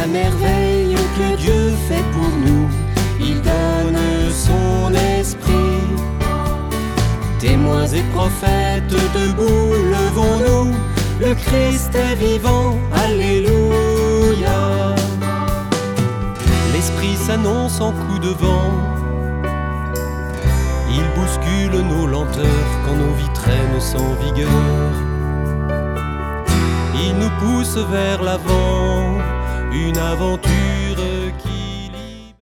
merveille que Dieu fait pour nous, il donne son esprit. Témoins et prophètes, debout, levons-nous, le Christ est vivant, alléluia. L'Esprit s'annonce en coup de vent, il bouscule nos lenteurs quand nos vies traînent sans vigueur. Il nous pousse vers l'avant, une aventure qui